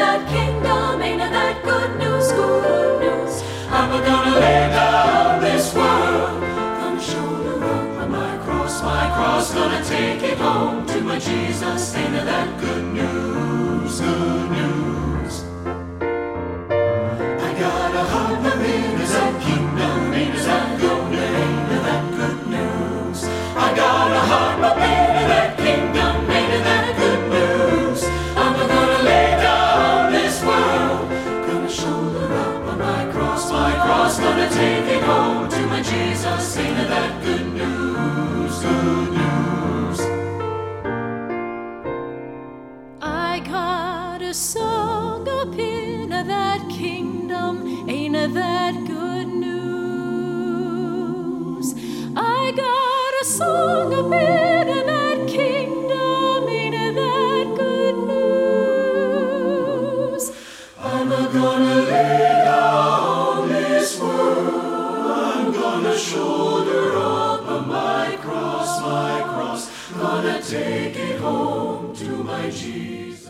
that kingdom, ain't it that good news, good news. I'm gonna lay down this world, gonna shoulder up my cross, gonna take it home to my Jesus. Ain't it that good news, good news. I got a heart that is that kingdom, ain't it that good news, ain't it that good news. I got a heart that ain't it that kingdom, ain't it that good news. I'm gonna lay down this world, gonna shoulder up my cross, gonna take it home to my Jesus. Ain't it that good news, good news. I got a song up in that kingdom, ain't it that good news. I got a song up in that kingdom, ain't it that good news. I'm gonna lay down this world, I'm gonna shoulder up my cross, gonna take it home to my Jesus.